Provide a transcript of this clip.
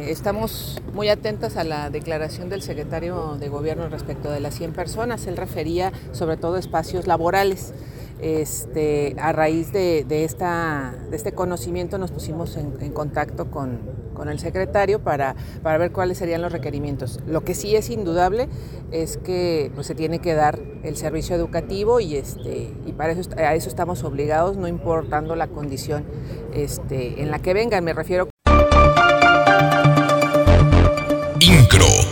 Estamos muy atentas a la declaración del secretario de Gobierno respecto de las 100 personas. Él refería sobre todo a espacios laborales. A raíz de este conocimiento nos pusimos en contacto con el secretario para ver cuáles serían los requerimientos. Lo que sí es indudable es que pues, se tiene que dar el servicio educativo y para eso, a eso estamos obligados, no importando la condición en la que vengan. Me refiero. INCRO.